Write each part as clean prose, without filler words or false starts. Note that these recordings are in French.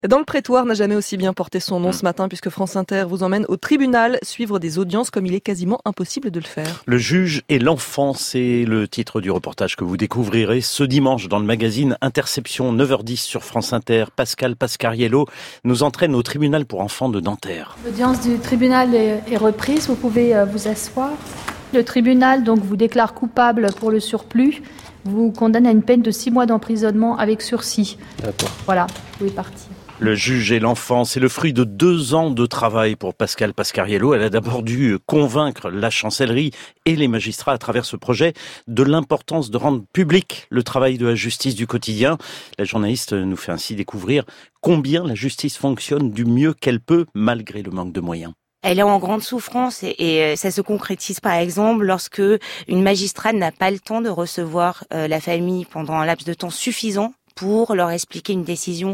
Dans le prétoire n'a jamais aussi bien porté son nom ce matin puisque France Inter vous emmène au tribunal suivre des audiences comme il est quasiment impossible de le faire. Le juge et l'enfant, c'est le titre du reportage que vous découvrirez ce dimanche dans le magazine Interception 9h10 sur France Inter. Pascal Pascariello nous entraîne au tribunal pour enfants de Nanterre. L'audience du tribunal est reprise, vous pouvez vous asseoir. Le tribunal donc vous déclare coupable pour le surplus, vous condamne à une peine de 6 mois d'emprisonnement avec sursis. D'accord. Voilà, vous pouvez partir. Le juge et l'enfant, c'est le fruit de 2 ans de travail pour Pascal Pascariello. Elle a d'abord dû convaincre la chancellerie et les magistrats à travers ce projet de l'importance de rendre public le travail de la justice du quotidien. La journaliste nous fait ainsi découvrir combien la justice fonctionne du mieux qu'elle peut malgré le manque de moyens. Elle est en grande souffrance et ça se concrétise par exemple lorsque une magistrate n'a pas le temps de recevoir la famille pendant un laps de temps suffisant pour leur expliquer une décision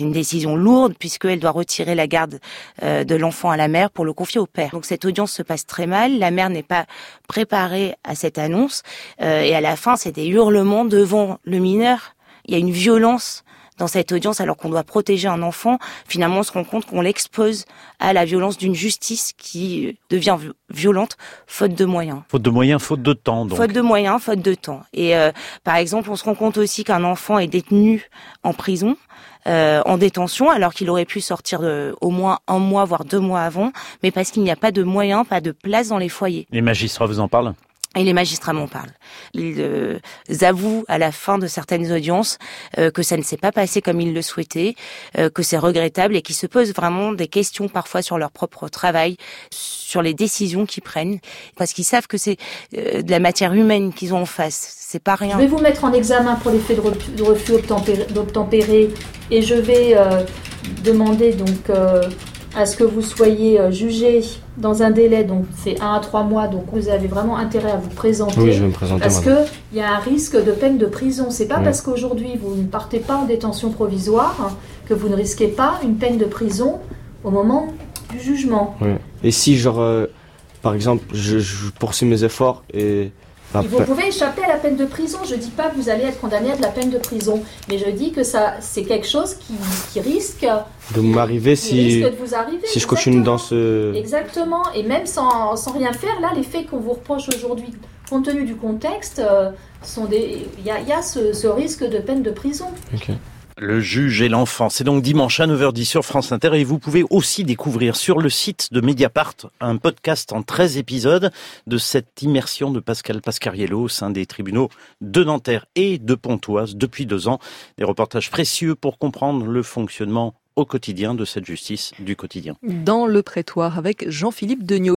lourde puisqu'elle doit retirer la garde de l'enfant à la mère pour le confier au père. Donc cette audience se passe très mal, la mère n'est pas préparée à cette annonce et à la fin c'est des hurlements devant le mineur. Il y a une violence dans cette audience alors qu'on doit protéger un enfant. Finalement on se rend compte qu'on l'expose à la violence d'une justice qui devient violente faute de moyens. Faute de moyens, faute de temps donc. Faute de moyens, faute de temps. Et par exemple on se rend compte aussi qu'un enfant est détenu en prison, en détention, alors qu'il aurait pu sortir au moins 1 mois, voire 2 mois avant, mais parce qu'il n'y a pas de moyens, pas de place dans les foyers. Les magistrats vous en parlent ? Et les magistrats m'en parlent. Ils avouent à la fin de certaines audiences que ça ne s'est pas passé comme ils le souhaitaient, que c'est regrettable et qu'ils se posent vraiment des questions parfois sur leur propre travail, sur les décisions qu'ils prennent, parce qu'ils savent que c'est de la matière humaine qu'ils ont en face. C'est pas rien. Je vais vous mettre en examen pour les faits de refus d'obtempérer et je vais demander donc à ce que vous soyez jugé dans un délai, donc c'est 1 à 3 mois, donc vous avez vraiment intérêt à vous présenter. Oui, je vais me présenter. Parce qu'il y a un risque de peine de prison. C'est pas parce qu'aujourd'hui vous ne partez pas en détention provisoire que vous ne risquez pas une peine de prison au moment du jugement. Oui. Et si, par exemple, je poursuis mes efforts et vous pouvez échapper à la peine de prison. Je dis pas que vous allez être condamné à de la peine de prison, mais je dis que ça, c'est quelque chose qui risque de m'arriver si je continue dans ce... Exactement, et même sans rien faire, là, les faits qu'on vous reproche aujourd'hui, compte tenu du contexte, il y a ce risque de peine de prison. Okay. Le juge et l'enfant, c'est donc dimanche à 9h10 sur France Inter et vous pouvez aussi découvrir sur le site de Mediapart un podcast en 13 épisodes de cette immersion de Pascal Pascariello au sein des tribunaux de Nanterre et de Pontoise depuis 2 ans. Des reportages précieux pour comprendre le fonctionnement au quotidien de cette justice du quotidien. Dans le prétoire avec Jean-Philippe Degnaud.